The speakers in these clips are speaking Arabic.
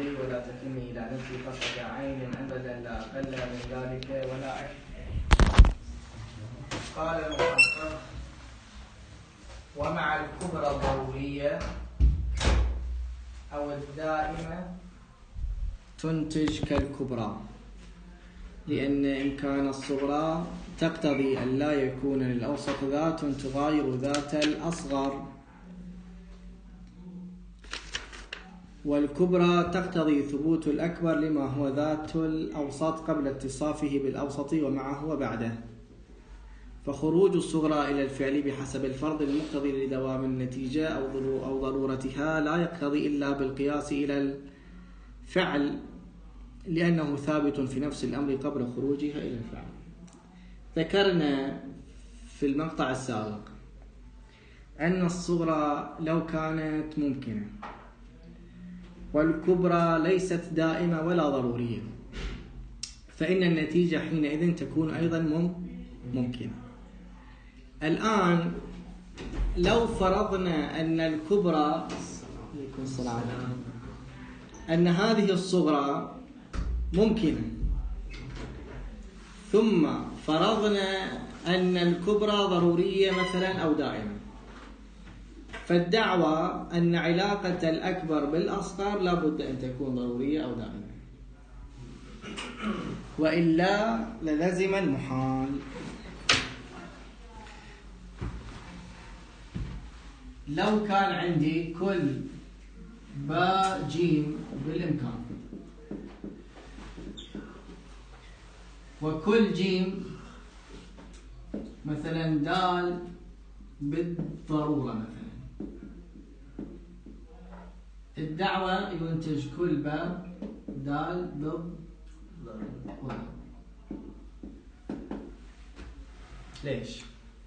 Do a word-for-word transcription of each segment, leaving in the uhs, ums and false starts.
ولا تكلني إلى نفسي طرفة عين أبدا لا أقل من ذلك ولا أكثر. قال المحقق: ومع الكبرى الضرورية أو الدائمة تنتج كالكبرى، لأن إمكان الصغرى تقتضي أن لا يكون للأوسط ذات تغاير ذات الأصغر، والكبرى تقتضي ثبوت الأكبر لما هو ذات الأوسط قبل اتصافه بالأوسط ومعه وبعده. فخروج الصغرى إلى الفعل بحسب الفرض المقتضي لدوام النتيجة أو ضرورتها لا يقتضي إلا بالقياس إلى الفعل، لأنه ثابت في نفس الأمر قبل خروجها إلى الفعل. ذكرنا في المقطع السابق أن الصغرى لو كانت ممكنة والكبرى ليست دائمة ولا ضرورية، فإن النتيجة حينئذ تكون أيضا ممكنة. الآن لو فرضنا أن الكبرى أن هذه الصغرى ممكنة، ثم فرضنا أن الكبرى ضرورية مثلا أو دائمة، فالدعوى أن علاقة الأكبر بالأصغر لا بد أن تكون ضرورية أو دائمة، وإلا للزم المحال. لو كان عندي كل باء جيم بالإمكان وكل جيم مثلا دال بالضرورة مثلا، الدعوة ينتج كل باء دال بالضرورة. ليش؟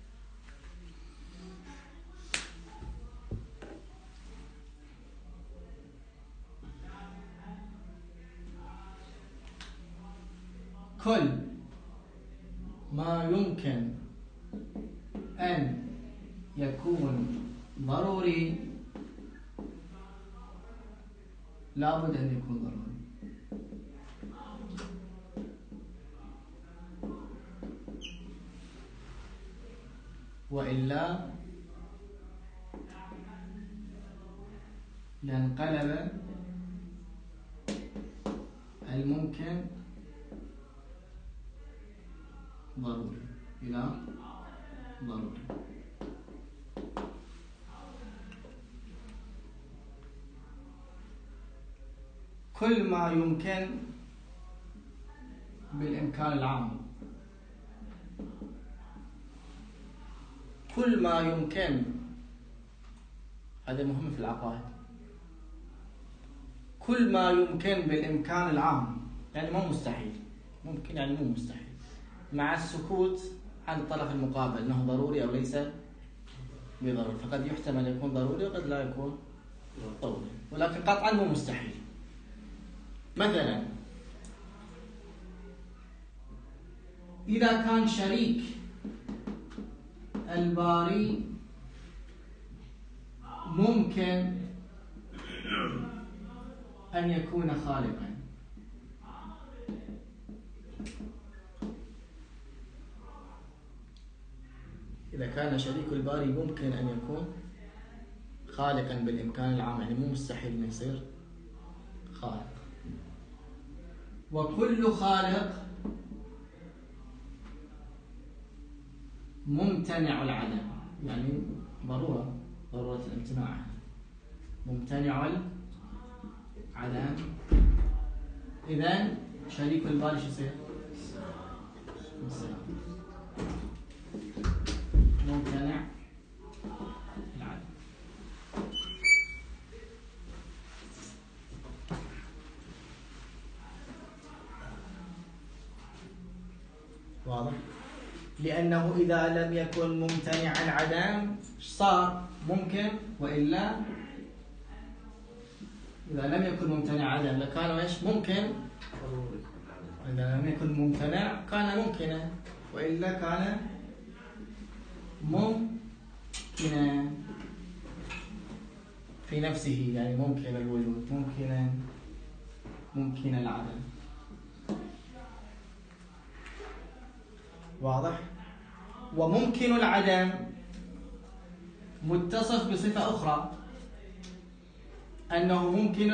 كل ما يمكن أن يكون ضروري لا بد أن يكون ضروري، وإلا لانقلب الممكن ضروري إلى ضروري. كل ما يمكن بالإمكان العام، كل ما يمكن، هذا مهم في العقائد، كل ما يمكن بالإمكان العام يعني مو مستحيل، ممكن يعني مو مستحيل، مع السكوت عن الطرف المقابل أنه ضروري أو ليس بضروري، فقد يحتمل أن يكون ضروري وقد لا يكون ضروري، ولكن قطعا مو مستحيل. مثلا إذا كان شريك الباري ممكن أن يكون خالقا، إذا كان شريك الباري ممكن أن يكون خالقا بالإمكان العام، يعني مو مستحيل أن يصير خالق. وكل خالق ممتنع العدم، يعني ضرورة ضرورة الامتناع، ممتنع العدم. إذن شريك الباري شو يصير؟ ممتنع العدم. واضح؟ لأنه إذا لم يكن ممتنع العدم صار ممكن، وإلا إذا لم يكن ممتنع عدم لكان ايش؟ ممكن. إذا لم يكن ممتنع كان ممكنا، وإلا كان ممكنا في نفسه، يعني ممكن الوجود، ممكنا ممكن العدم. واضح؟ وممكن العدم متصف بصفة أخرى، أنه ممكن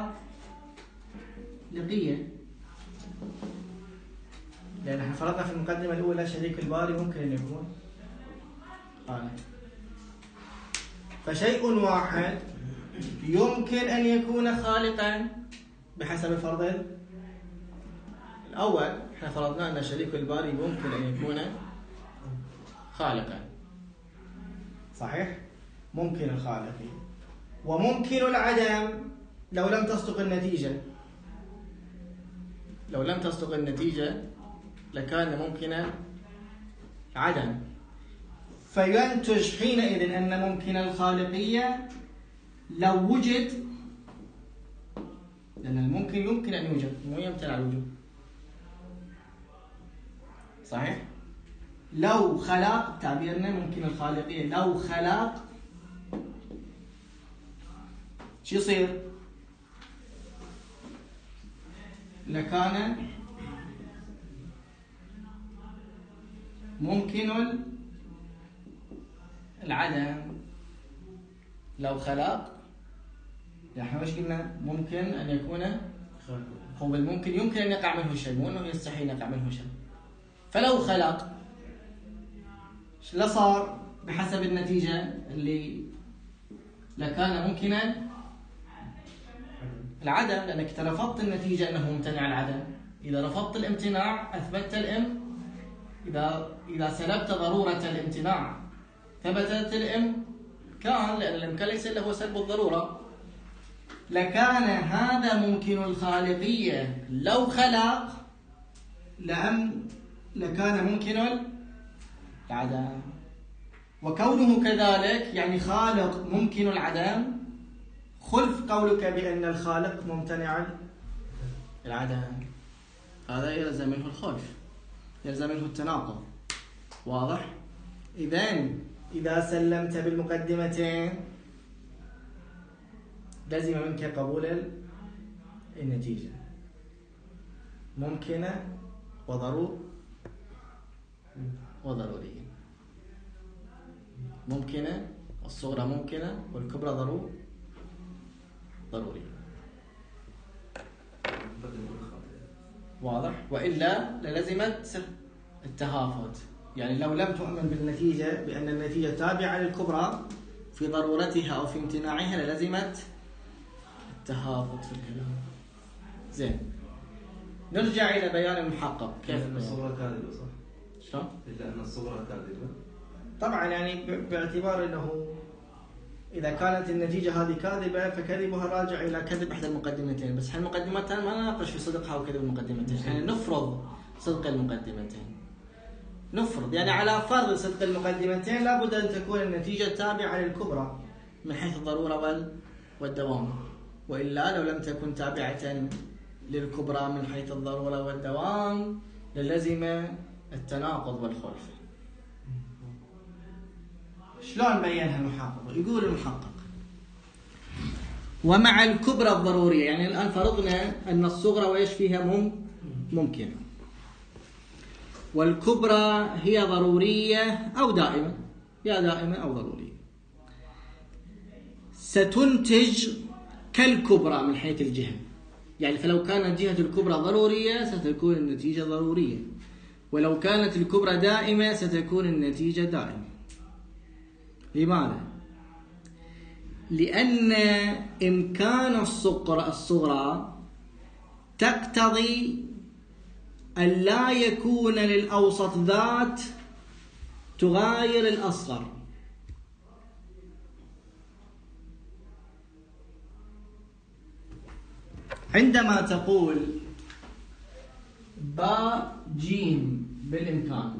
الخالقية، لأن احنا فرضنا في المقدمة الأولى شريك الباري ممكن أن يكون خالق. فشيء واحد يمكن أن يكون خالقا بحسب الفرض الأول. احنا فرضنا أن شريك الباري ممكن أن يكون خالقا، صحيح؟ ممكن الخالقية. وممكن العدم لو لم تصدق النتيجة، لو لم تصدق النتيجة لكان ممكن عدم، فينتج حينئذ أن ممكن الخالقية لو وجد، لأن الممكن يمكن أن يوجد مو يمتنع الوجود، صحيح؟ لو خلق، تعبيرنا ممكن الخالقية لو خلق شو يصير؟ لكان ممكن العدم. لو خلق احنا ايش قلنا؟ ممكن ان يكون، هو الممكن يمكن ان يقع منه شيء، مو انه يستحيل يقع منه شيء. فلو خلق لا صار بحسب النتيجة اللي لكان ممكنا العدم، لأنك رفضت النتيجة أنه ممتنع العدم. إذا رفضت الامتناع أثبتت الإم، إذا إذا سلبت ضرورة الامتناع ثبتت الإمكان، لأن الإمكان ليس إلا هو سلب الضرورة. لكان هذا ممكن الخالقية لو خلق لأم لكان ممكن العدم. وكونه كذلك يعني خالق ممكن العدم، خلف قولك بأن الخالق ممتنع العدم، هذا يلزم منه الخلف، يلزم منه التناقض. واضح؟ إذن إذا سلمت بالمقدمتين لزم منك قبول النتيجة ممكنة وضرور وضرورية. ممكنة الصغرى ممكنة والكبرى ضرور ضروري. واضح؟ وإلا للزمت التهافت، يعني لو لم تؤمن بالنتيجة بأن النتيجة تابعة للكبرى في ضرورتها أو في امتناعها للزمت التهافت في الكلام. زين، نرجع إلى بيان المحقق. كيف أن الصغرى كاذبة صح؟ شلون؟ إلا أن الصغرى كاذبة. طبعا يعني باعتبار أنه إذا كانت النتيجة هذه كاذبة فكذبها راجع إلى كذب إحدى المقدمتين، بس المقدمتين ما نناقش في صدقها وكذب المقدمتين، يعني نفرض صدق المقدمتين. نفرض يعني على فرض صدق المقدمتين لابد أن تكون النتيجة تابعة للكبرى من حيث الضرورة والدوام، وإلا لو لم تكن تابعة للكبرى من حيث الضرورة والدوام للزم التناقض والخلف. شلون بينها المحقق؟ يقول المحقق: ومع الكبرى الضرورية، يعني الآن فرضنا أن الصغرى وإيش فيها مم ممكن، والكبرى هي ضرورية أو دائمة، يا دائمة أو ضرورية، ستنتج كالكبرى من حيث الجهة. يعني فلو كانت جهة الكبرى ضرورية ستكون النتيجة ضرورية، ولو كانت الكبرى دائمة ستكون النتيجة دائمة. لماذا؟ لأن إمكان الصغرى الصغرى تقتضي أن لا يكون للأوسط ذات تغاير الأصغر. عندما تقول باء جيم بالإمكان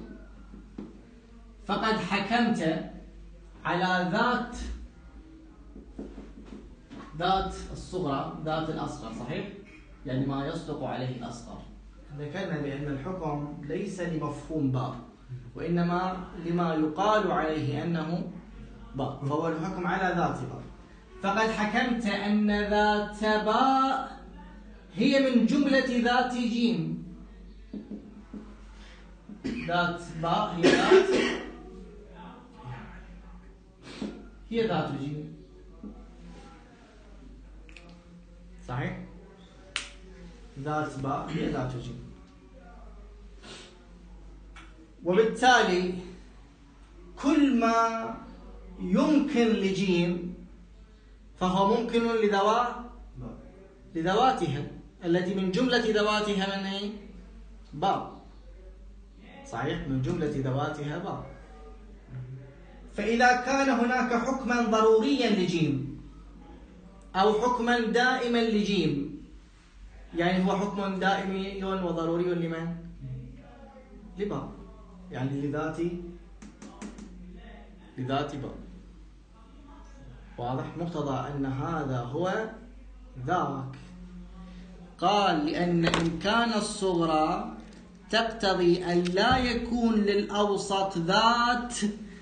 فقد حكمت على ذات ذات الصغرى ذات الأصغر، صحيح؟ يعني ما يصدق عليه الأصغر. ذكرنا بأن الحكم ليس لمفهوم باء، وإنما لما يقال عليه أنه باء، فهو الحكم على ذات باء. فقد حكمت أن ذات باء هي من جملة ذات جيم. ذات باء هي ذات هي ذات جيم، صحيح؟ ذات باء هي ذات جيم، وبالتالي كل ما يمكن لجيم فهو ممكن لذوات لذواتها التي من جملة ذواتها من هي؟ باء، صحيح؟ من جملة ذواتها باء. فإذا كان هناك حكما ضروريا لجيم أو حكما دائما لجيم، يعني هو حكم دائمي وضروري لمن؟ لباء، يعني لذات لذات باء. واضح؟ مقتضى أن هذا هو ذاك. قال لأن إمكان الصغرى تقتضي أن لا يكون للأوسط ذات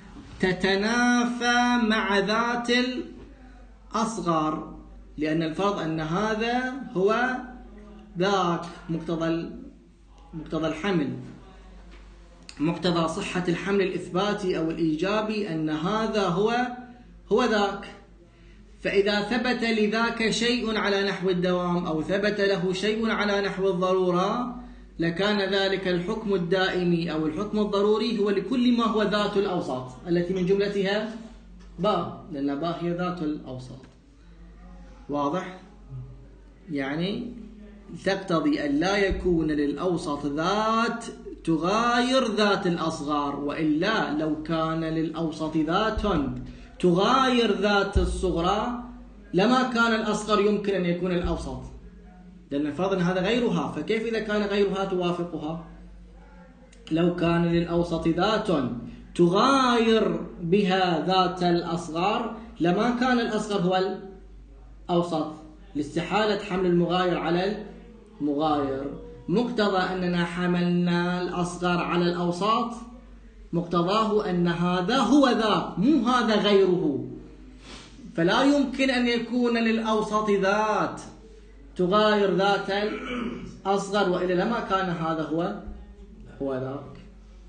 تتنافى مع ذات الأصغر، لأن الفرض أن هذا هو ذاك. مقتضى مقتضى الحمل، مقتضى صحة الحمل الإثباتي أو الإيجابي أن هذا هو هو ذاك. فإذا ثبت لذاك شيء على نحو الدوام أو ثبت له شيء على نحو الضرورة لكان ذلك الحكم الدائمي أو الحكم الضروري هو لكل ما هو ذات الأوسط التي من جملتها باء، لأن باء هي ذات الأوسط. واضح؟ يعني تقتضي أن لا يكون للأوسط ذات تغاير ذات الأصغر، وإلا لو كان للأوسط ذات تغاير ذات الصغرى لما كان الأصغر يمكن أن يكون الأوسط، لأن الفرض أن هذا غيرها، فكيف إذا كان غيرها توافقها؟ لو كان للأوسط ذات تغاير بها ذات الأصغر لما كان الأصغر هو الأوسط، لاستحالة حمل المغاير على المغاير. مقتضى أننا حملنا الأصغر على الأوسط مقتضاه أن هذا هو ذاك، مو هذا غيره. فلا يمكن أن يكون للأوسط ذات تغاير ذات الأصغر، وإلا لما كان هذا هو هو ذاك.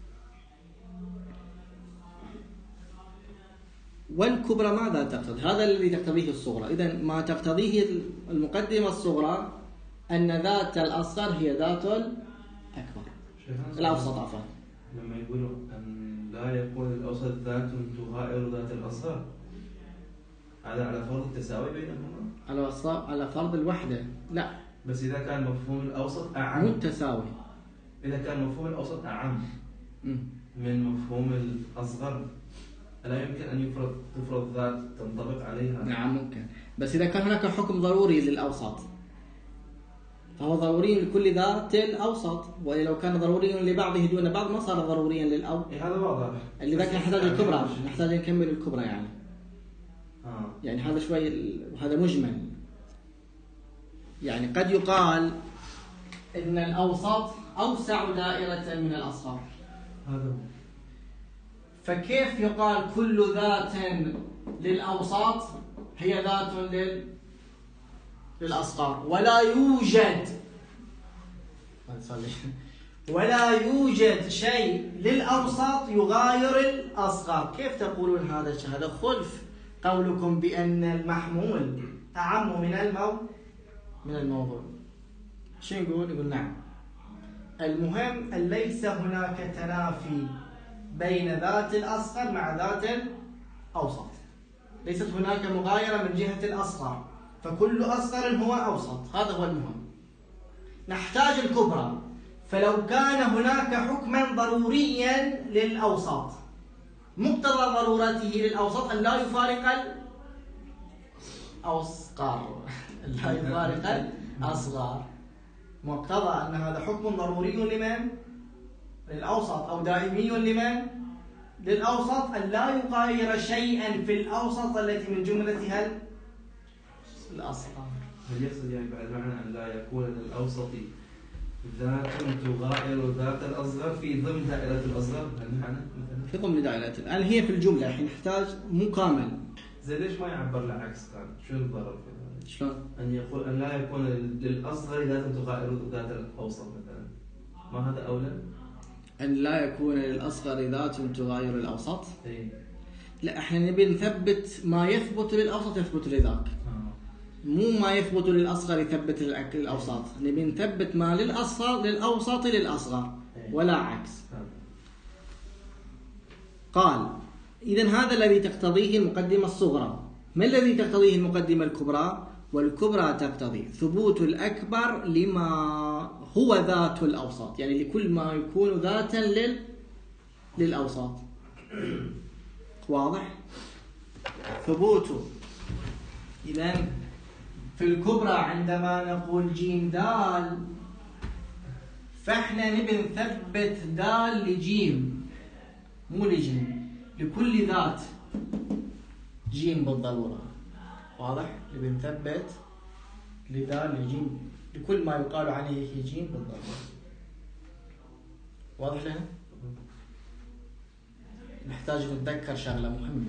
والكبرى ماذا تقتضي؟ هذا الذي تقتضيه الصغرى. إذن ما تقتضيه المقدمة الصغرى أن ذات الأصغر هي ذات الأكبر الأوسط. عفوا لما يقولوا أن لا يكون الأوسط ذات تغاير ذات الأصغر، هذا على فرض التساوي بينهما؟ على على فرض الوحدة. لا، بس إذا كان مفهوم الأوسط أعم. مو التساوي. إذا كان مفهوم الأوسط أعم من مفهوم الأصغر ألا يمكن أن يفرض تفرض ذات تنطبق عليها؟ نعم ممكن، بس إذا كان هناك حكم ضروري للأوسط فهو ضروري لكل ذات الأوسط، ولو كان ضروري لبعضه دون بعض ما صار ضروريا للأو. إيه هذا واضح. اللي ذاك نحتاج الكبرى، نحتاج نكمل الكبرى يعني. آه. يعني هذا شوي، وهذا مجمل. يعني قد يقال إن الأوسط أوسع دائرة من الأصغر. هذا. فكيف يقال كل ذات للأوسط هي ذات لل للأصغر، ولا يوجد ولا يوجد شيء للأوسط يغاير الأصغر؟ كيف تقولون هذا الشيء؟ هذا خلف قولكم بأن المحمول أعم من المو من الموضوع. شو نقول؟ يقول نعم. المهم أن ليس هناك تنافي بين ذات الأصغر مع ذات الأوسط، ليست هناك مغايرة من جهة الأصغر، فكل أصغر هو أوسط. هذا هو المهم. نحتاج الكبرى. فلو كان هناك حكما ضروريا للأوسط مقتضى ضرورته للأوسط أن لا يفارق الأصغر لا يفارق الأصغر، مقتضى أن هذا حكم ضروري لمن؟ للأوسط، أو دائمي لمن؟ للأوسط، أن لا يغاير شيئا في الأوسط التي من جملتها الأصغر. هل يقصد يعني بعد معنى أن لا يكون للأوسط ذات تغاير ذات الأصغر في ضمن دائرة الأصغر؟ هل معنى في ضمن دائرة الآن هي في الجملة الحين نحتاج مو كامل. زي ليش ما يعبر العكس؟ كان شو الضرر في ذلك؟ شلون؟ أن يقول أن لا يكون للأصغر ذات تغاير ذات الأوسط مثلا، ما هذا أولى؟ أن لا يكون للأصغر ذات تغاير الأوسط؟ إيه. لا، احنا نبي نثبت ما يثبت للأوسط يثبت لذاك، مو ما يثبت للأصغر يثبت للأوسط. نبي نثبت ما للأصغر للأوسط للأصغر ولا عكس. قال إذن هذا الذي تقتضيه المقدمة الصغرى. ما الذي تقتضيه المقدمة الكبرى؟ والكبرى تقتضي ثبوت الأكبر لما هو ذات الأوسط، يعني لكل ما يكون ذاتا لل... للأوسط. واضح؟ ثبوته إذن في الكبرى عندما نقول جيم دال، فإحنا نبي نثبت دال لجيم، مو لجيم، لكل ذات جيم بالضرورة. واضح؟ نبي نثبت لدال لجيم لكل ما يقال عليه جيم بالضرورة. واضح لنا؟ نحتاج نتذكر شغلة مهمة.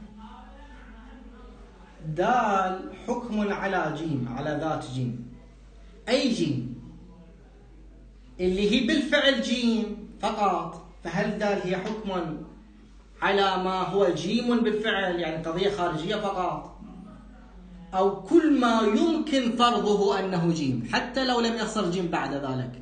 دال حكم على جيم، على ذات جيم. أي جيم؟ اللي هي بالفعل جيم فقط. فهل دال هي حكم على ما هو جيم بالفعل، يعني قضية خارجية فقط، أو كل ما يمكن فرضه أنه جيم حتى لو لم يصل جيم بعد ذلك؟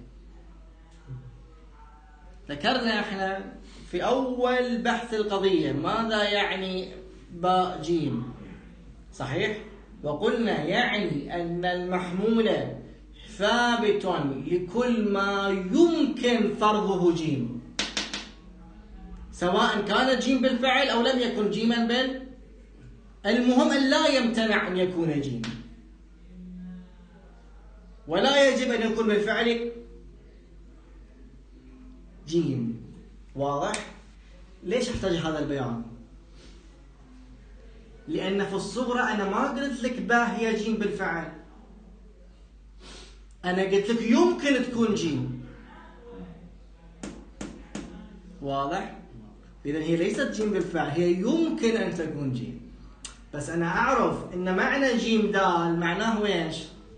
ذكرنا احنا في أول بحث القضية ماذا يعني باء جيم، صحيح؟ وقلنا يعني أن المحمول ثابت لكل ما يمكن فرضه جيم، سواء كان جيم بالفعل أو لم يكن جيما بال، المهم أن لا يمتنع أن يكون جيم، ولا يجب أن يكون بالفعل جيم. واضح؟ ليش أحتاج هذا البيان؟ لأن في الصغرى أنا ما قلت لك باء هي جيم بالفعل، أنا قلت لك يمكن تكون جيم. واضح؟ إذن هي ليست جيم بالفعل، هي يمكن أن تكون جيم. بس أنا أعرف أن معنى جيم دال معناه إيش؟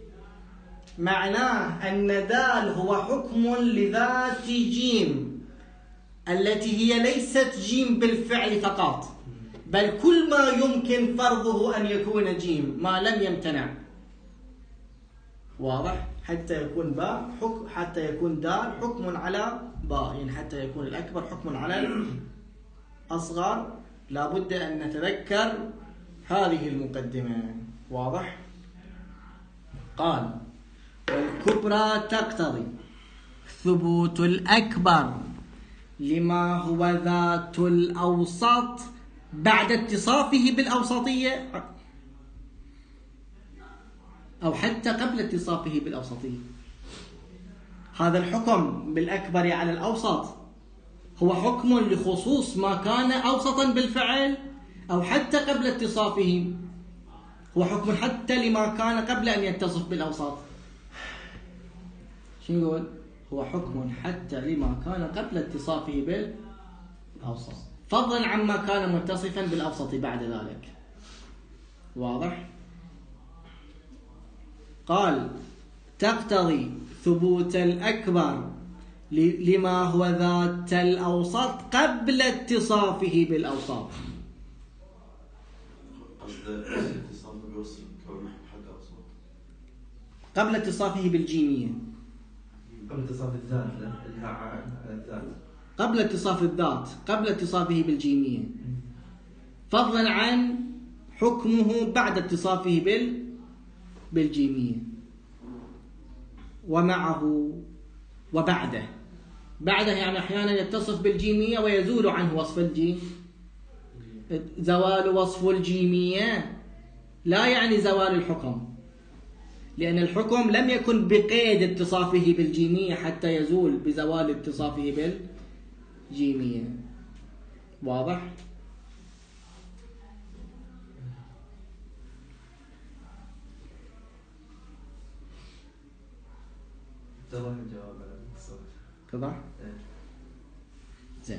معناه أن دال هو حكم لذات جيم التي هي ليست جيم بالفعل فقط، بل كل ما يمكن فرضه أن يكون جيم ما لم يمتنع. واضح؟ حتى يكون باء حكم، حتى يكون دال حكم على باء، يعني حتى يكون الأكبر حكم على الأصغر لابد أن نتذكر هذه المقدمة. واضح؟ قال والكبرى تقتضي ثبوت الأكبر لما هو ذات الأوسط بعد اتصافه بالأوسطية، أو حتى قبل اتصافه بالأوسطية. هذا الحكم بالأكبر على الأوسط هو حكم لخصوص ما كان أوسطا بالفعل، أو حتى قبل اتصافه هو حكم حتى لما كان قبل أن يتصف بالأوسط. شو نقول؟ هو حكم حتى لما كان قبل اتصافه بالأوسط، فضلا عما كان متصفا بالأوسط بعد ذلك. واضح؟ قال تقتضي ثبوت الأكبر لما هو ذات الأوسط قبل اتصافه بالأوسط. قصد الاتصاف بالوصف كونه حق أوسط قبل اتصافه بالجيمية، قبل اتصاف الذات لها على الذات، قبل اتصاف الذات، قبل اتصافه بالجيمية، فضلا عن حكمه بعد اتصافه بال بالجيمية، ومعه وبعده. بعده يعني أحيانا يتصف بالجيمية ويزول عنه وصف الجيم. زوال وصف الجيمية لا يعني زوال الحكم، لأن الحكم لم يكن بقيد اتصافه بالجيمية حتى يزول بزوال اتصافه بالجيمية. واضح؟ اتضح الجواب على الصوت. اتضح؟ زين.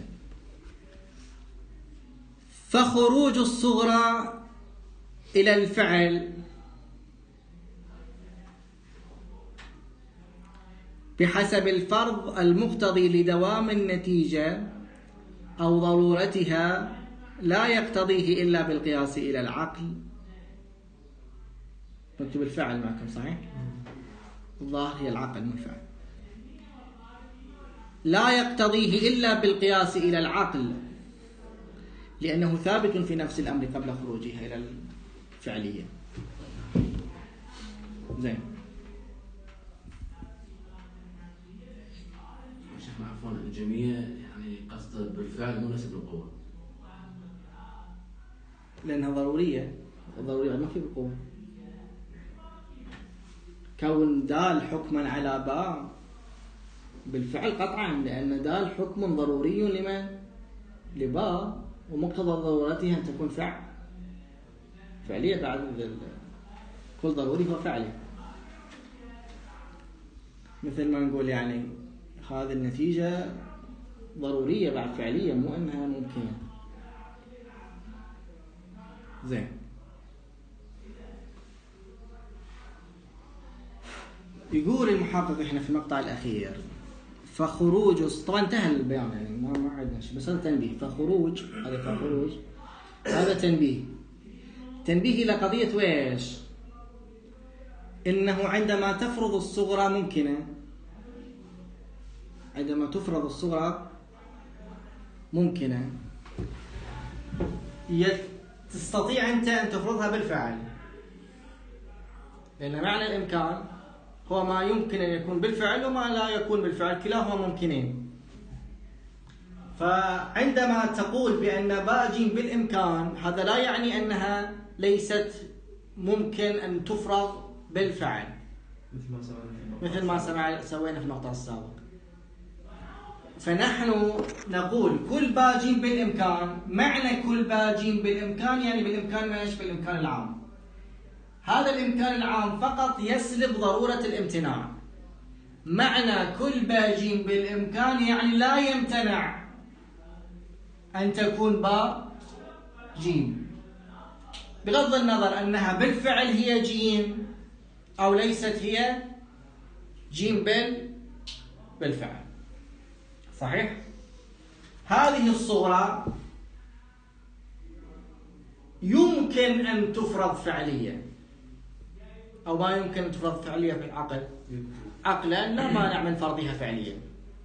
فخروج الصغرى إلى الفعل بحسب الفرض المقتضي لدوام النتيجة أو ضرورتها لا يقتضيه إلا بالقياس إلى العقل. مكتوب الفعل معكم صحيح؟ الظاهر هي العقل مو الفعل. لا يقتضيه إلا بالقياس إلى العقل لأنه ثابت في نفس الأمر قبل خروجها إلى الفعلية. زين. شيخنا عفوا الجميع يعني قصد بالفعل مو نسب القوة لأنها ضرورية، ضرورية ما في بالقوة. كون دال حكما على باء بالفعل قطعا لأن دال حكم ضروري لمن؟ لباء، ومقتضى ضرورتها أن تكون فعل فعلية بعد كل ضروري هو فعلي. مثل ما نقول يعني هذه النتيجة ضرورية بعد فعلية مو أنها ممكنة. زين. يقول المحقق احنا في المقطع الأخير فخروج، طبعا انتهى البيان يعني ما ما عندنا شيء بس هذا تنبيه. فخروج هذا فخروج هذا تنبيه تنبيه إلى قضية ويش؟ إنه عندما تفرض الصغرى ممكنة، عندما تفرض الصغرى ممكنة تستطيع أنت أن تفرضها بالفعل، لأن معنى الإمكان هو ما يمكن أن يكون بالفعل وما لا يكون بالفعل، كلاهما ممكنين. فعندما تقول بأن باء جيم بالإمكان هذا لا يعني أنها ليست ممكن أن تفرض بالفعل مثل ما سمع سوينا في المقطع السابق. فنحن نقول كل باء جيم بالإمكان، معنى كل باء جيم بالإمكان يعني بالإمكان ما يشبه الإمكان العام. هذا الإمكان العام فقط يسلب ضرورة الامتناع. معنى كل باء جيم بالإمكان يعني لا يمتنع أن تكون باء جيم بغض النظر أنها بالفعل هي جيم أو ليست هي جيم بال بالفعل. صحيح؟ هذه الصورة يمكن أن تفرض فعليا أو ما يمكن أن تفرض فعليا في العقل عقلا لا مانع من فرضها فعليا.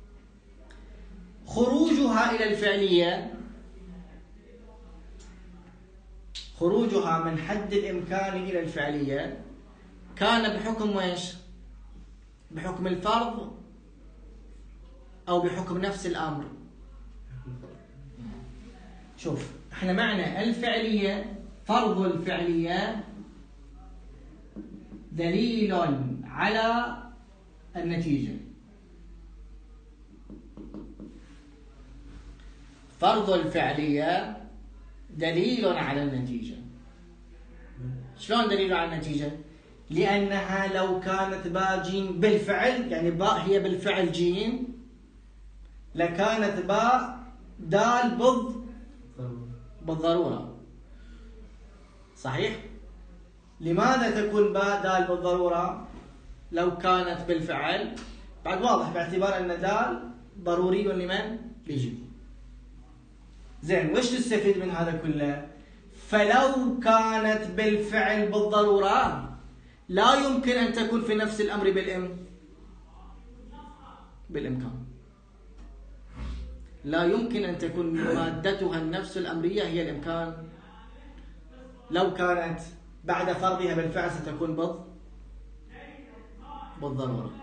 خروجها إلى الفعلية، خروجها من حد الإمكان إلى الفعلية كان بحكم ويش؟ بحكم الفرض أو بحكم نفس الأمر. شوف احنا معنى الفعلية فرض الفعلية دليل على النتيجة. فرض الفعلية دليل على النتيجة. شلون دليل على النتيجة؟ لأنها لو كانت باء جيم بالفعل يعني باء هي بالفعل جيم لكانت باء دال بالض بالضرورة. صحيح؟ لماذا تكون باء دال بالضرورة لو كانت بالفعل؟ بعد واضح باعتبار أن دال ضروري لمن؟ لجيم. زين وش نستفيد من هذا كله؟ فلو كانت بالفعل بالضرورة لا يمكن أن تكون في نفس الأمر بالإم بالإمكان. لا يمكن أن تكون مادتها النفس الأمرية هي الإمكان. لو كانت بعد فرضها بالفعل ستكون بض بالضرورة.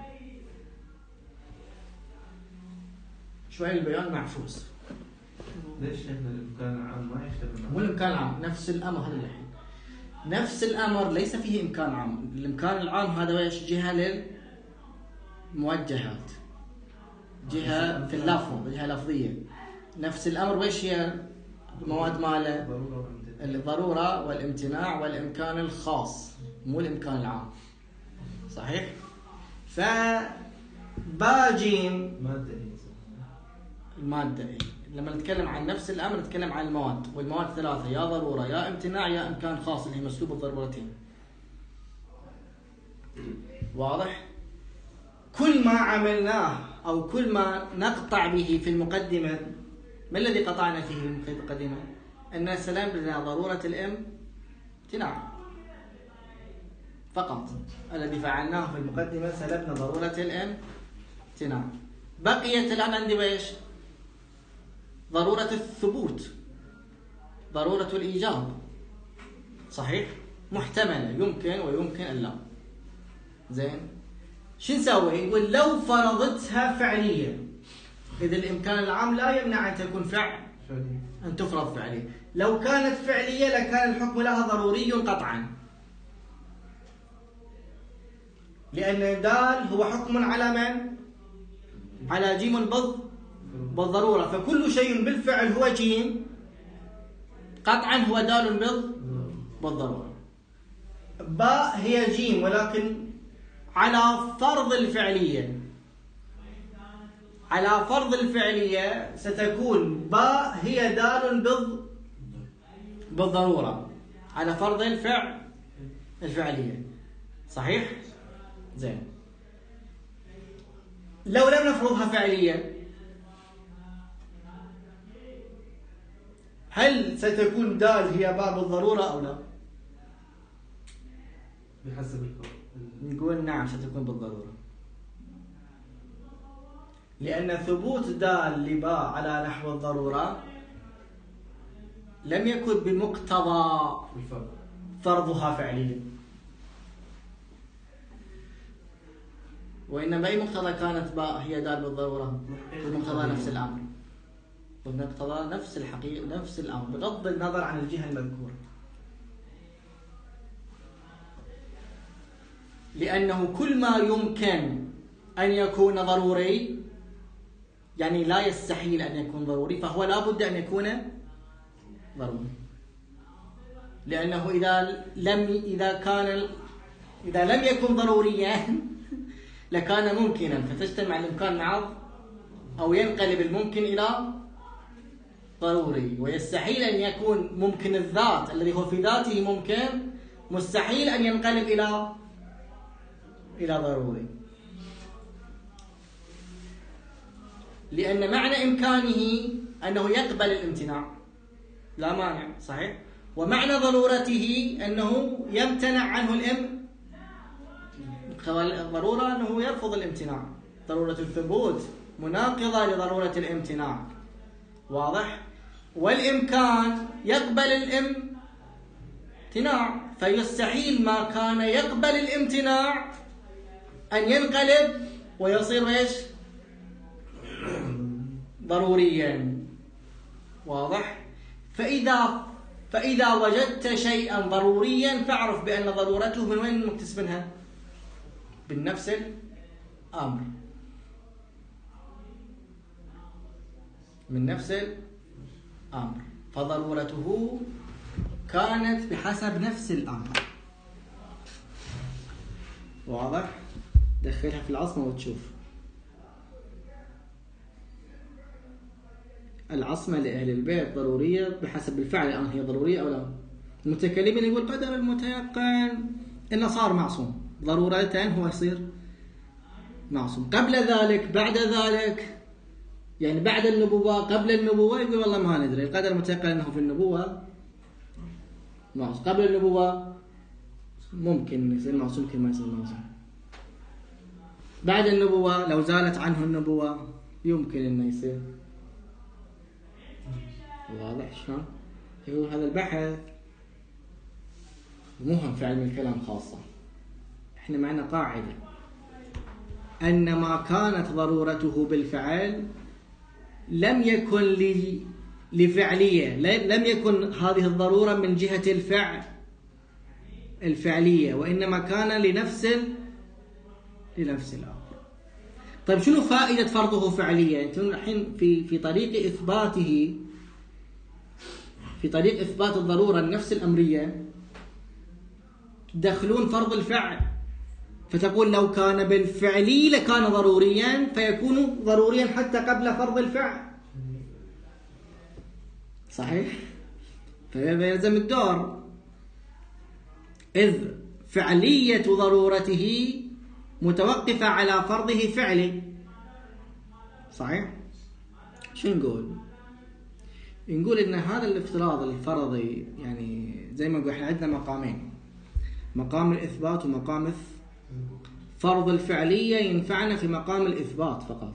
شوي البيان معفوس. ليش لأن الإمكان العام ما يشتغل؟ مو الإمكان العام، نفس الأمر هذا الحين. نفس الأمر ليس فيه إمكان عام. الإمكان العام هذا ويش؟ جهة للموجهات، جهة في اللفظ، جهة لفظية. نفس الأمر ويش هي المواد ماله؟ الضرورة والامتناع والإمكان الخاص مو الإمكان العام. صحيح؟ فباجيم مادة المادة إيه؟ لما نتكلم عن نفس الأمر نتكلم عن المواد، والمواد ثلاثة يا ضرورة يا امتناع يا إمكان خاص اللي هي مسلوب الضرورتين. واضح؟ كل كل ما عملناه أو كل ما نقطع به في المقدمة، ما الذي قطعنا فيه في المقدمة؟ أن سلبنا ضرورة الامتناع فقط. الذي فعلناه في المقدمة سلبنا ضرورة الامتناع. بقيت الآن عندي ايش؟ ضرورة الثبوت، ضرورة الإيجاب. صحيح؟ محتملة، يمكن ويمكن أن لا. زين؟ شو نسوي؟ يقول لو فرضتها فعلية، إذا الإمكان العام لا يمنع أن تكون فعل أن تفرض فعلية. لو كانت فعلية لكان الحكم لها ضروري قطعا، لأن دال هو حكم على من؟ على جيم بالضرورة، فكل شيء بالفعل هو جيم قطعا هو دال بالضرورة. باء هي جيم ولكن على فرض الفعلية، على فرض الفعلية ستكون باء هي دال بالضرورة على فرض الفعل الفعلية. صحيح؟ زين. لو لم نفرضها فعلية هل ستكون دال هي باء بالضرورة أو لا؟ بحسب الفرق. نقول نعم ستكون بالضرورة، لأن ثبوت دال لباء على نحو الضرورة لم يكن بمقتضى فرضها فعليا، وإنما أي مقتضى كانت باء هي دال بالضرورة؟ بمقتضى نفس الأمر، بمقتضى نفس الحقيقة نفس الأمر بغض النظر عن الجهة المذكورة، لأنه كل ما يمكن أن يكون ضروري، يعني لا يستحيل أن يكون ضروري، فهو لا بد أن يكون ضروري، لأنه إذا لم إذا كان إذا لم يكن ضروريا لكان ممكنا، فتجتمع الإمكان مع أو ينقلب الممكن إلى ضروري، ويستحيل أن يكون ممكن الذات الذي هو في ذاته ممكن مستحيل أن ينقلب إلى إلى ضروري، لأن معنى إمكانه أنه يقبل الامتناع لا مانع. صحيح؟ ومعنى ضرورته أنه يمتنع عنه الإم الضرورة أنه يرفض الامتناع. ضرورة الثبوت مناقضة لضرورة الامتناع. واضح؟ والإمكان يقبل الامتناع، فيستحيل ما كان يقبل الامتناع أن ينقلب ويصير إيش؟ ضروريا. واضح؟ فإذا فإذا وجدت شيئا ضروريا فاعرف بأن ضرورته من وين مكتسب منها؟ من نفس الأمر، من نفس الأمر، فضرورته كانت بحسب نفس الأمر. واضح؟ دخلها في العصمة وتشوف. العصمة لأهل البيت ضرورية بحسب الفعل، الآن هي ضرورية أو لا؟ المتكلمين يقول قدر المتيقن إنه صار معصوم، ضرورتين هو يصير معصوم. قبل ذلك بعد ذلك، يعني بعد النبوة قبل النبوة، يقول والله ما ندري، القدر المتيقن أنه في النبوة معصوم، قبل النبوة ممكن يصير معصوم ممكن ما يصير معصوم، بعد النبوة لو زالت عنه النبوة يمكن أنه يصير. واضح شلون؟ يقول هذا البحث مهم في علم الكلام خاصة. احنا معنا قاعدة أن ما كانت ضرورته بالفعل لم يكن لفعلية، لم يكن هذه الضرورة من جهة الفعل الفعلية، وإنما كان لنفس لنفس الأمر. طيب شنو فائدة فرضه فعلية؟ أنتم الحين في في طريق إثباته، في طريق إثبات الضرورة النفس الأمرية تدخلون فرض الفعل، فتقول لو كان بالفعلي لكان ضروريا، فيكون ضروريا حتى قبل فرض الفعل. صحيح؟ فيلزم الدور، إذ فعلية ضرورته متوقفة على فرضه فعلي. صحيح؟ شو نقول؟ نقول إن هذا الافتراض الفرضي يعني زي ما نقول إحنا عندنا مقامين، مقام الإثبات ومقام فرض الفعلية. ينفعنا في مقام الإثبات فقط،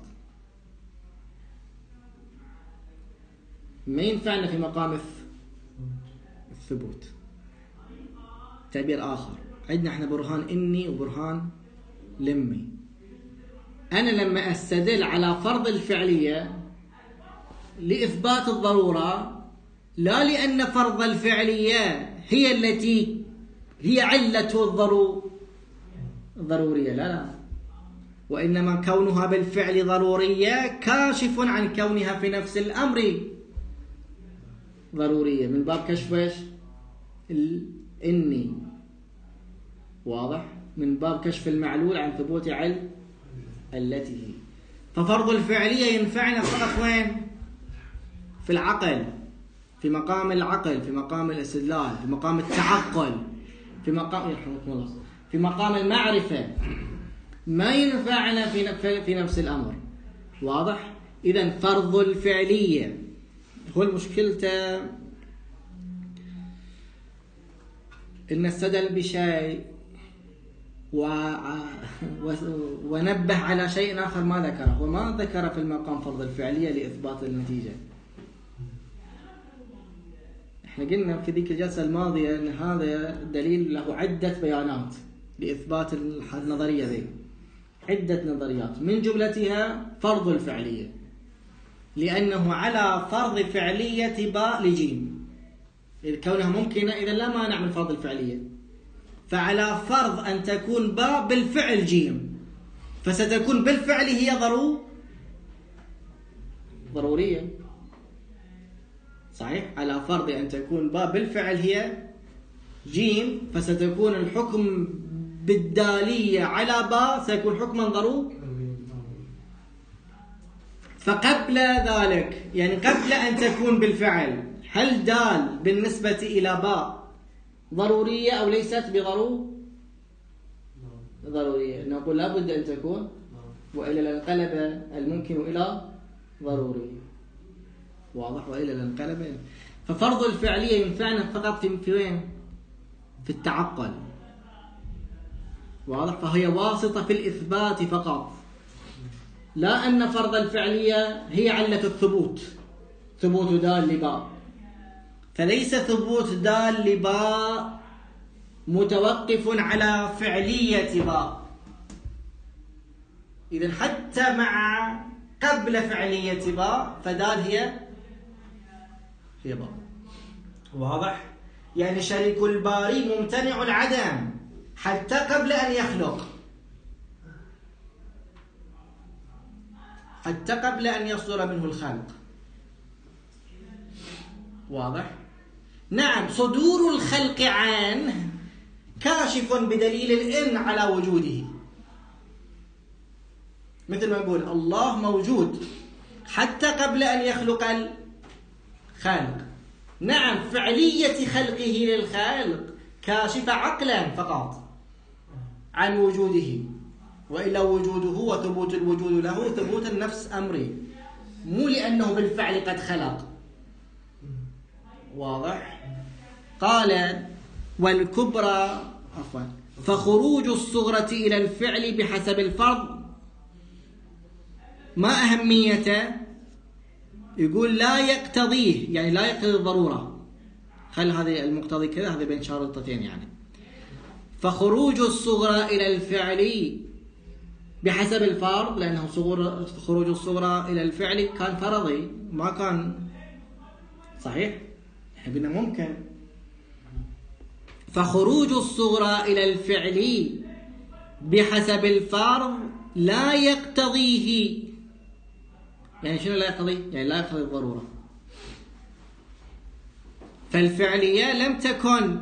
ما ينفعنا في مقام الثبوت. تعبير آخر، عندنا احنا برهان إني وبرهان لمي. أنا لما أستدل على فرض الفعلية لإثبات الضرورة، لا لأن فرض الفعلية هي التي هي علة الضرو ضرورية، لا لا، وإنما كونها بالفعل ضرورية كاشف عن كونها في نفس الأمر ضرورية، من باب كشف ايش؟ الإني. واضح؟ من باب كشف المعلول عن ثبوت علم التي هي. ففرض الفعلية ينفعنا فقط وين؟ في العقل، في مقام العقل، في مقام الاستدلال، في مقام التعقل، في مقام يرحمكم الله، في مقام المعرفة. ما ينفعنا في في نفس الأمر. واضح؟ إذن فرض الفعلية هو المشكلة إن استدل بشيء و... و... ونبه على شيء آخر ما ذكره، وما ذكر في المقام فرض الفعلية لإثبات النتيجة. احنا قلنا في ذيك الجلسة الماضية أن هذا دليل له عدة بيانات لإثبات النظرية ذي، عدة نظريات، من جملتها فرض الفعلية، لأنه على فرض فعلية باء لجيم، إذ كونها ممكنة إذا لا مانع من فرض الفعلية. فعلى فرض أن تكون باء بالفعل جيم، فستكون بالفعل هي ضرو ضرورية. صحيح؟ على فرض أن تكون باء بالفعل هي جيم، فستكون الحكم بالدالية على باء سيكون حكما ضروري. فقبل ذلك يعني قبل أن تكون بالفعل، هل دال بالنسبة إلى باء ضرورية أو ليست بضرورة؟ ضرورية. نقول لابد أن تكون، وإلى الانقلب الممكن إلى ضرورية. واضح؟ وإلى الانقلب. ففرض الفعلية ينفعنا فقط في في وين؟ في التعقل. واضح؟ فهي واسطة في الإثبات فقط، لا أن فرض الفعلية هي علة الثبوت، ثبوت دال لباء. فليس ثبوت دال لباء متوقف على فعلية باء. إذن حتى مع قبل فعلية باء فدال هي هي باء. واضح؟ يعني شريك الباري ممتنع العدم حتى قبل أن يخلق، حتى قبل أن يصدر منه الخلق. واضح؟ نعم، صدور الخلق عنه كاشف بدليل الإن على وجوده، مثل ما يقول الله موجود حتى قبل أن يخلق الخلق. نعم، فعلية خلقه للخلق كاشفة عقلا فقط عن وجوده، وإلا وجوده وثبوت الوجود له ثبوت النفس أمري، مو لأنه بالفعل قد خلق. واضح؟ قال والكبرى عفوا فخروج الصغرى إلى الفعل بحسب الفرض ما أهميته؟ يقول لا يقتضيه، يعني لا يقتضي الضرورة. خل هذه المقتضي كذا، هذه بين شرطتين يعني. فخروج الصغرى إلى الفعل بحسب الفرض، لأنه صغر خروج الصغرى إلى الفعل كان فرضي، ما كان صحيح. احنا قلنا ممكن. فخروج الصغرى إلى الفعل بحسب الفرض لا يقتضيه، يعني شنو لا يقتضي؟ يعني لا يقتضي الضرورة. فالفعلية لم تكن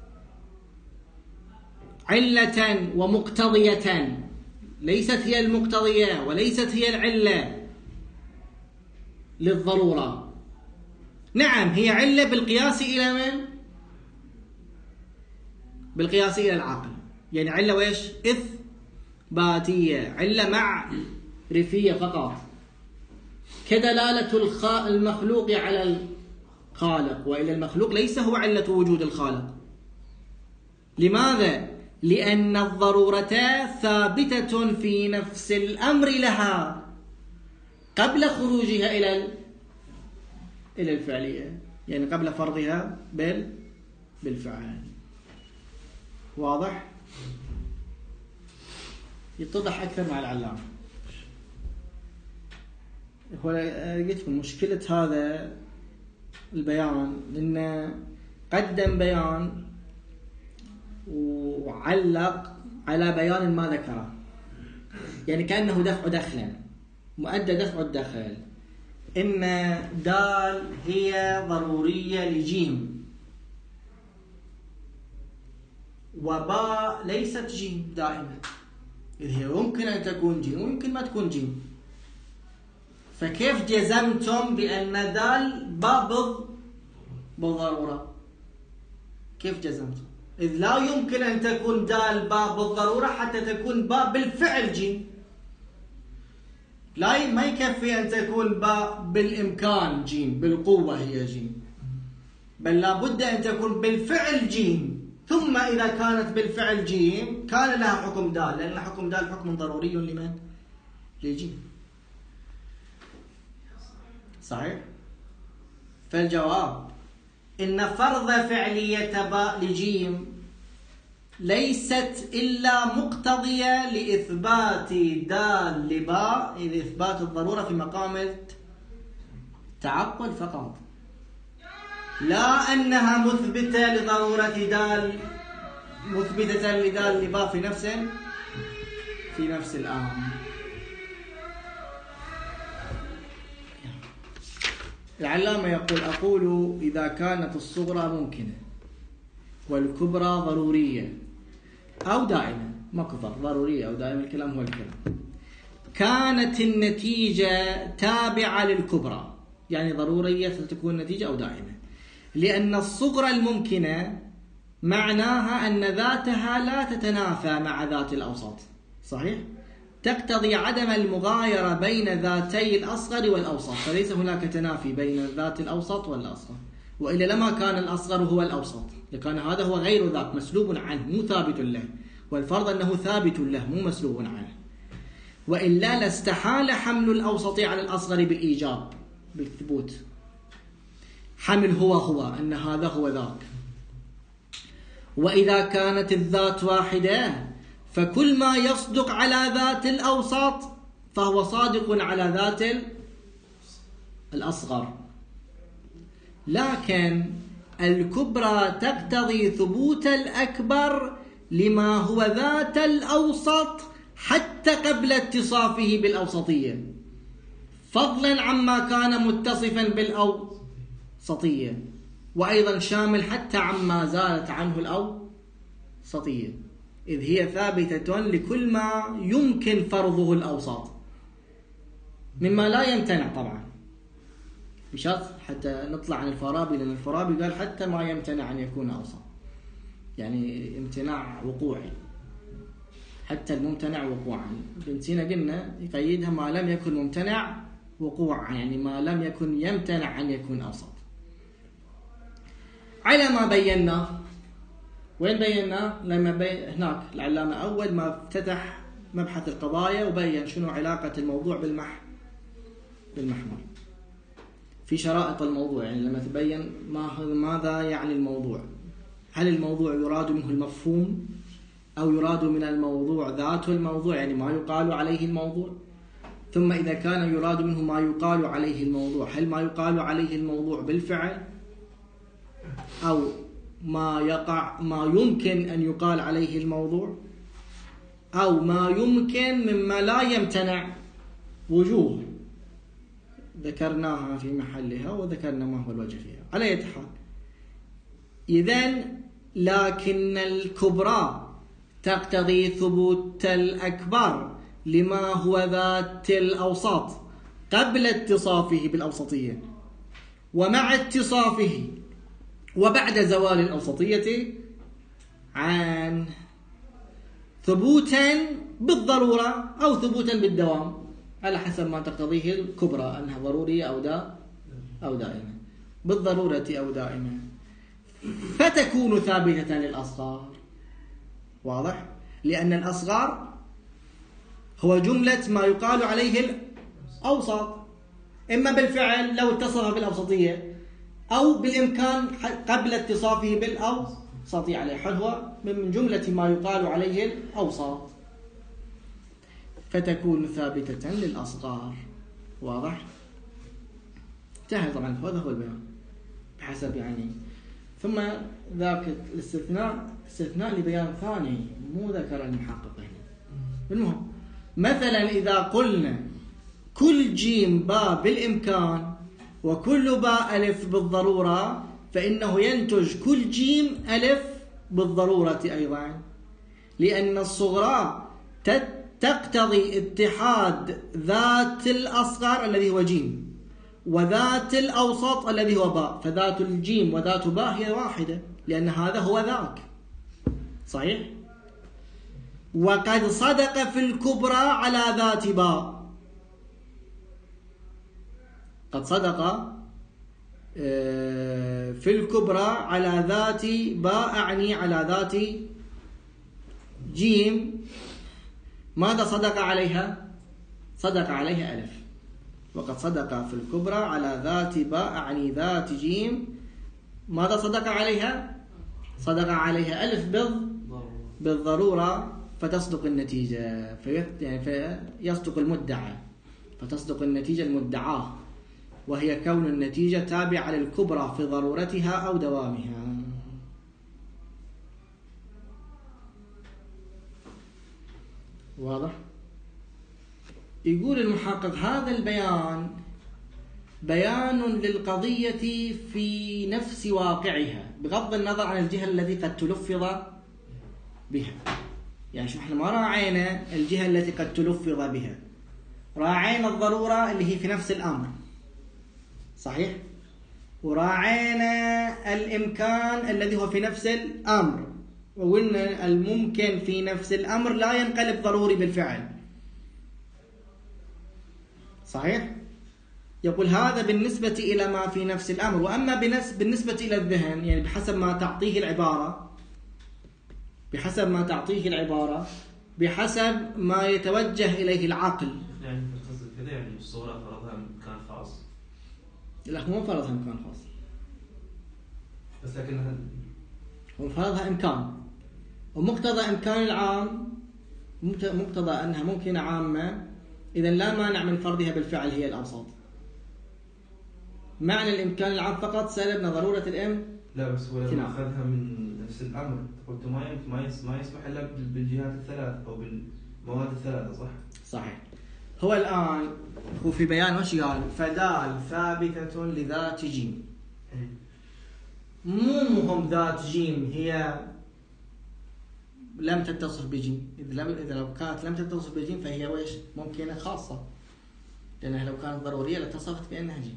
علة ومقتضية، ليست هي المقتضية وليست هي العلة للضرورة. نعم، هي علة بالقياس إلى من؟ بالقياس إلى العقل، يعني علة وإيش؟ إثباتية. إثباتية، علة معرفية فقط، كدلالة المخلوق على الخالق، وإلى المخلوق ليس هو علة وجود الخالق. لماذا؟ لأن الضرورة ثابتة في نفس الأمر لها قبل خروجها إلى إلى الفعلية، يعني قبل فرضها بال بالفعل. واضح؟ يتضح أكثر مع العلامة. هو قلت لكم مشكلة هذا البيان إنه قدم بيان وعلق على بيان ما ذكره، يعني كأنه دفع دخلا، مؤدى دفع الدخل، إن دال هي ضرورية لجيم، وباء ليست جيم دائما، إذ هي يمكن أن تكون جيم ويمكن ما تكون جيم. فكيف جزمتم بأن دال باء بالضرورة؟ كيف جزمتم؟ إذ لا يمكن أن تكون دال باء بالضرورة حتى تكون باء بالفعل جيم. لا ما يكفي أن تكون باء بالإمكان جيم، بالقوة هي جيم، بل لابد أن تكون بالفعل جيم. ثم إذا كانت بالفعل جيم كان لها حكم دال، لأن حكم دال حكم ضروري لمن؟ لجيم. صحيح؟ فالجواب إن فرض فعلية باء لجيم ليست إلا مقتضية لإثبات دال لباء، لإثبات الضرورة في مقام التعقل فقط، لا أنها مثبتة لضرورة دال، مثبتة لدال لباء في نفس في نفس الآن. العلامة يقول: أقول إذا كانت الصغرى ممكنة والكبرى ضرورية أو دائمة، مقدر ضرورية أو دائمة، الكلام هو الكلام، كانت النتيجة تابعة للكبرى، يعني ضرورية ستكون نتيجة أو دائمة، لأن الصغرى الممكنة معناها أن ذاتها لا تتنافى مع ذات الأوسط، صحيح؟ تقتضي عدم المغايرة بين ذاتي الأصغر والأوسط، فليس هناك تنافي بين ذات الأوسط والأصغر، وإلا لما كان الأصغر هو الأوسط، لكان هذا هو غير ذاك، مسلوب عنه مو ثابت له، والفرض أنه ثابت له مو مسلوب عنه، وإلا لاستحال حمل الأوسط على الأصغر بالإيجاب بالثبوت، حمل هو هو أن هذا هو ذاك. وإذا كانت الذات واحدة فكل ما يصدق على ذات الأوسط فهو صادق على ذات الأصغر، لكن الكبرى تقتضي ثبوت الأكبر لما هو ذات الأوسط حتى قبل اتصافه بالأوسطية، فضلا عما كان متصفا بالأوسطية، وأيضا شامل حتى عما زالت عنه الأوسطية، إذ هي ثابتة لكل ما يمكن فرضه الأوسط مما لا يمتنع طبعا، بشرط حتى نطلع عن الفارابي، لأن الفارابي قال حتى ما يمتنع أن يكون أوسط، يعني امتناع وقوعي، حتى الممتنع وقوعا. ابن سينا قلنا يقيدها ما لم يكن ممتنع وقوعا، يعني ما لم يكن يمتنع أن يكون أوسط. على ما بينا، وين بينا؟ لما بي... هناك العلامة أول ما افتتح مبحث القضايا وبين شنو علاقة الموضوع بالمح بالمحمول في شرائط الموضوع، يعني لما تبين ما ماذا يعني الموضوع، هل الموضوع يراد منه المفهوم أو يراد من الموضوع ذات الموضوع، يعني ما يقال عليه الموضوع، ثم إذا كان يراد منه ما يقال عليه الموضوع، هل ما يقال عليه الموضوع بالفعل أو ما يقع ما يمكن أن يقال عليه الموضوع، أو ما يمكن مما لا يمتنع وجوه ذكرناها في محلها وذكرنا ما هو الوجه فيها. على أي حال، إذن لكن الكبرى تقتضي ثبوت الأكبر لما هو ذات الأوسط قبل اتصافه بالأوسطية، ومع اتصافه وبعد زوال الأوسطية عن ثبوتا بالضرورة أو ثبوتا بالدوام على حسب ما تقتضيه الكبرى أنها ضرورية أو دا أو دائمة، بالضرورة أو دائمة، فتكون ثابتة للأصغار. واضح؟ لأن الأصغار هو جملة ما يقال عليه الأوسط، إما بالفعل لو اتصف بالأوسطية أو بالإمكان قبل اتصافه بالأوسطية عليه، هو من جملة ما يقال عليه الأوسط، فتكون ثابتة للأصغار. واضح؟ انتهى طبعا، هذا هو البيان بحسب يعني. ثم ذاك الاستثناء استثناء لبيان ثاني مو ذكر المحقق هنا. المهم مثلا إذا قلنا كل جيم باء بالإمكان وكل باء ألف بالضرورة، فإنه ينتج كل جيم ألف بالضرورة أيضا، لأن الصغرى تقتضي اتحاد ذات الأصغر الذي هو جيم وذات الأوسط الذي هو باء، فذات الجيم وذات باء هي واحدة، لأن هذا هو ذاك. صحيح؟ وقد صدق في الكبرى على ذات باء، قد صدق في الكبرى على ذات باء، أعني على ذات جيم. ماذا صدق عليها؟ صدق عليها ألف. وقد صدق في الكبرى على ذات باء، أعني ذات جيم. ماذا صدق عليها؟ صدق عليها ألف بالضرورة، فتصدق النتيجة، يعني فيصدق المدعى، فتصدق النتيجة المدعاة، وهي كون النتيجة تابعة للكبرى في ضرورتها أو دوامها. واضح؟ يقول المحقق هذا البيان بيان للقضية في نفس واقعها، بغض النظر عن الجهة التي قد تلفظ بها. يعني شوف، احنا ما راعينا الجهة التي قد تلفظ بها، راعينا الضرورة اللي هي في نفس الأمر، صحيح؟ وراعينا الإمكان الذي هو في نفس الأمر، وقلنا الممكن في نفس الأمر لا ينقلب ضروري بالفعل، صحيح؟ يقول هذا بالنسبة إلى ما في نفس الأمر. وأما بالنسبة إلى الذهن، يعني بحسب ما تعطيه العبارة، بحسب ما تعطيه العبارة بحسب ما يتوجه إليه العقل. يعني قصدك كذا، يعني الصورة فرضها مكان خاص؟ لا، مو فرضها مكان خاص، بس لكنها هو فرضها إمكان، ومقتضى إمكان العام مقتضى أنها ممكنة عامة، إذا لا مانع من فرضها بالفعل هي الأوسط. معنى الإمكان العام فقط سلبنا ضرورة الإم. لا، بس هو لما أخذها من نفس الأمر قلت ما ما ما يسمح إلا بالجهات الثلاث أو بالمواد الثلاثة، صح؟ صحيح. هو الآن هو في بيان وش قال؟ فدال ثابتة لذات جيم. مو مهم ذات جيم هي لم تتصف بجيم، إذا لم إذا لو كانت لم تتصف بجيم فهي ويش؟ ممكنة خاصة، لأنها لو كانت ضرورية لاتصفت بأنها جيم.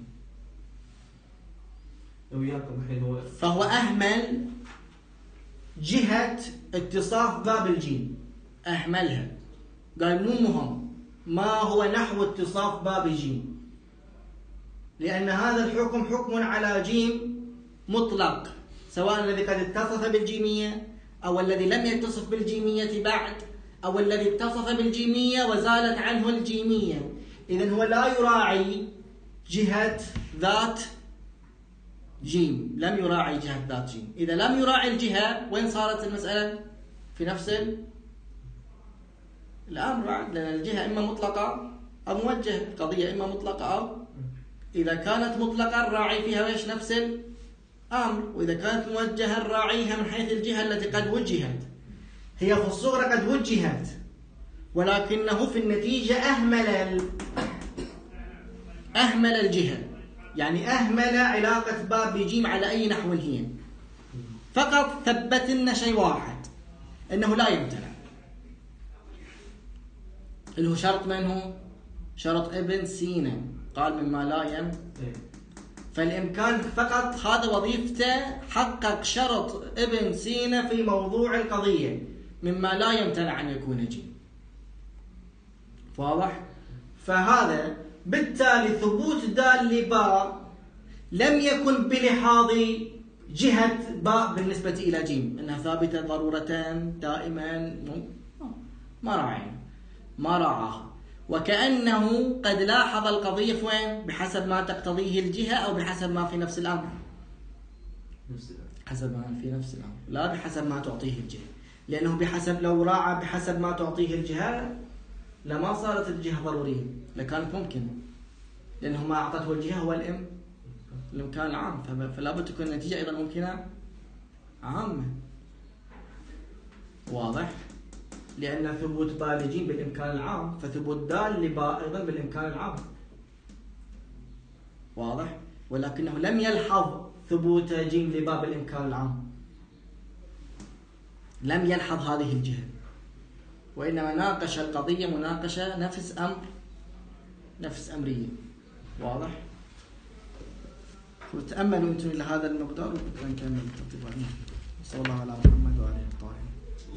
وياكم الحين هو فهو أهمل جهة اتصاف باب الجيم، أهملها، قال مو مهم ما هو نحو اتصاف باب الجيم، لأن هذا الحكم حكم على جيم مطلق، سواء الذي قد اتصف بالجيمية أو الذي لم يتصف بالجيمية بعد، أو الذي اتصف بالجيمية وزالت عنه الجيمية. إذن هو لا يراعي جهة ذات جيم، لم يراعي جهة ذات جيم. إذا لم يراعي الجهة، وين صارت المسألة؟ في نفس الأمر، لأن الجهة إما مطلقة أو موجهة، القضية إما مطلقة أو، إذا كانت مطلقة راعي فيها ويش؟ نفس الأمر. وإذا كانت موجهة راعيها من حيث الجهة التي قد وجهت. هي في الصغرى قد وجهت، ولكنه في النتيجة أهمل ال... أهمل الجهة، يعني أهمل علاقة باب بجيم على أي نحو هي، فقط ثبت لنا شيء واحد، أنه لا يمتنع، اللي هو شرط من هو؟ شرط ابن سينا، قال مما لا يم. فالإمكان فقط هذا وظيفته، حقق شرط ابن سينا في موضوع القضية، مما لا يمتنع أن يكون جيم. واضح؟ فهذا بالتالي ثبوت دال لباء لم يكن بلحاظ جهة باء بالنسبة إلى جيم أنها ثابتة ضرورة دائما، ما راعينا ما راعاها، وكأنه قد لاحظ القضية في وين؟ بحسب ما تقتضيه الجهة أو بحسب ما في نفس الأمر، حسب ما في نفس الأمر لا بحسب ما تعطيه الجهة، لأنه بحسب لو راعى بحسب ما تعطيه الجهة لما صارت الجهة ضرورية، لكانت ممكن، لأنه ما أعطته الجهة هو الإم الإمكان العام، فلا بد تكون النتيجة أيضا ممكنة عامة. واضح؟ لأن ثبوت باء لجيم بالإمكان العام، فثبوت دال لباء أيضا بالإمكان العام. واضح؟ ولكنه لم يلحظ ثبوت جيم لباء بالإمكان العام، لم يلحظ هذه الجهة، وإنما ناقش القضية مناقشة نفس أمر نفس أمرية. واضح؟ وتأملوا أنتم إلى هذا المقدار وبكرة نكمل تطبيقنا. صلى الله على محمد وعلى آله الطاهرين.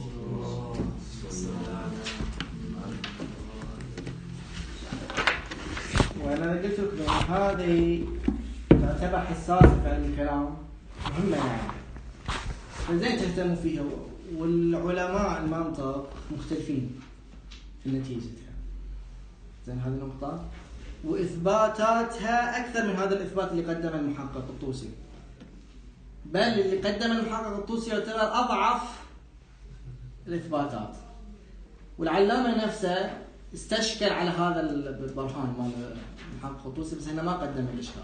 وأنا قلت لكم هذه تعتبر حساسة في علم الكلام، مهمة يعني، فزين تهتموا فيها. والعلماء المنطق مختلفين في النتيجة، زين هذه النقطة، وإثباتاتها أكثر من هذا الإثبات اللي قدم المحقق الطوسي، بل اللي قدم المحقق الطوسي يعتبر أضعف الإثباتات، والعلامة نفسه استشكل على هذا البرهان مال المحقق الطوسي، بس هنا ما قدم الإشكال.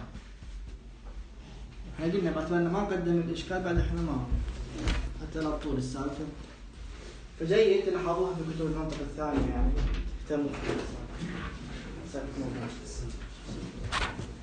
احنا قلنا باعتبارنا ما قدم الإشكال بعد احنا ما حتى لا طول السالفة، فجيد تلاحظوها في كتب المنطق الثانية يعني، اهتموا فيها.